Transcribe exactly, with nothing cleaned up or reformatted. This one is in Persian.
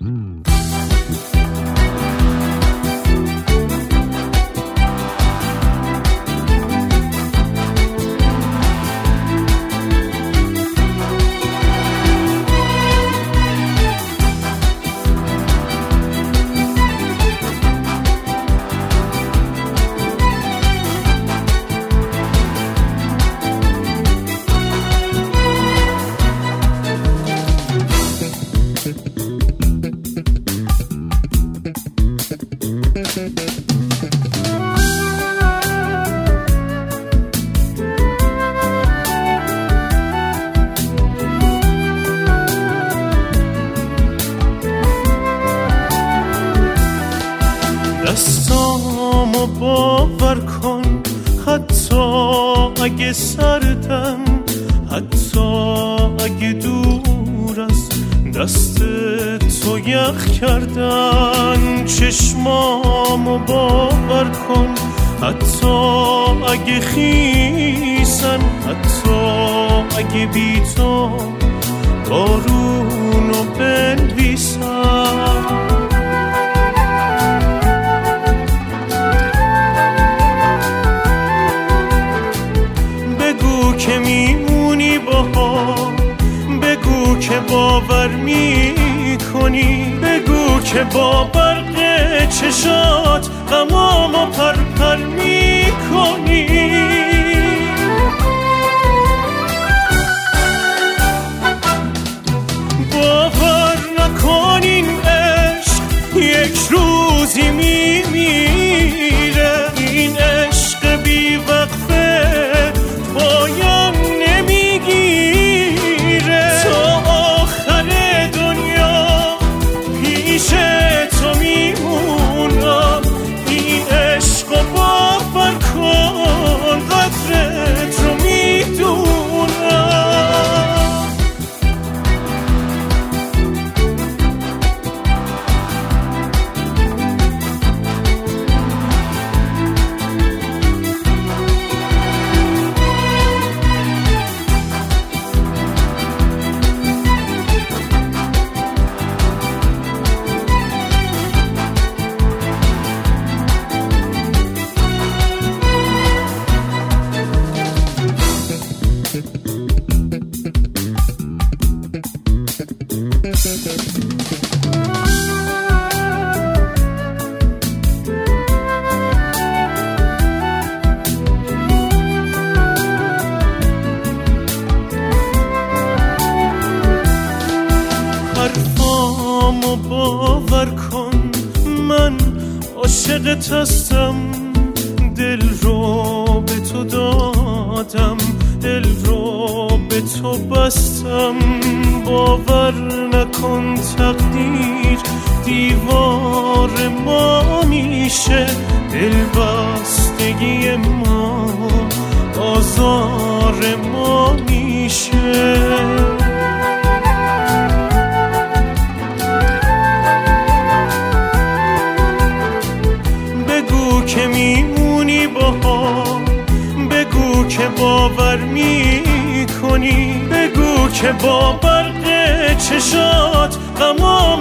دستامو باور کن، حتی اگه سردم، حتی اگه دور از دست تو یخ کردن. چشمامو باور کن، حتی اگه خیسن، حتی اگه بی تو بارونو بنویسن. بگو که میمونی باها، بگو که باور میکنی، بگو که با برق چشات غمامو پرپر میکنی. باور نکن این عشق یک روزی میمیره، این عشق بی وقفه پایان نمیگیره. تا آخر دنیا پیش تو میمونم، این عشق رو باور کن، قدرت رو میدونم. حرفامو باور کن، من عاشقت هستم، دل رو به تو دادم، دل رو به تو بستم. باور نکن تقدیر دیوار ما میشه، دل بستگی ما آزار ما میشه. بگو که میمونی باها، بگو که باور میکنی، بگو که با برق چشات غما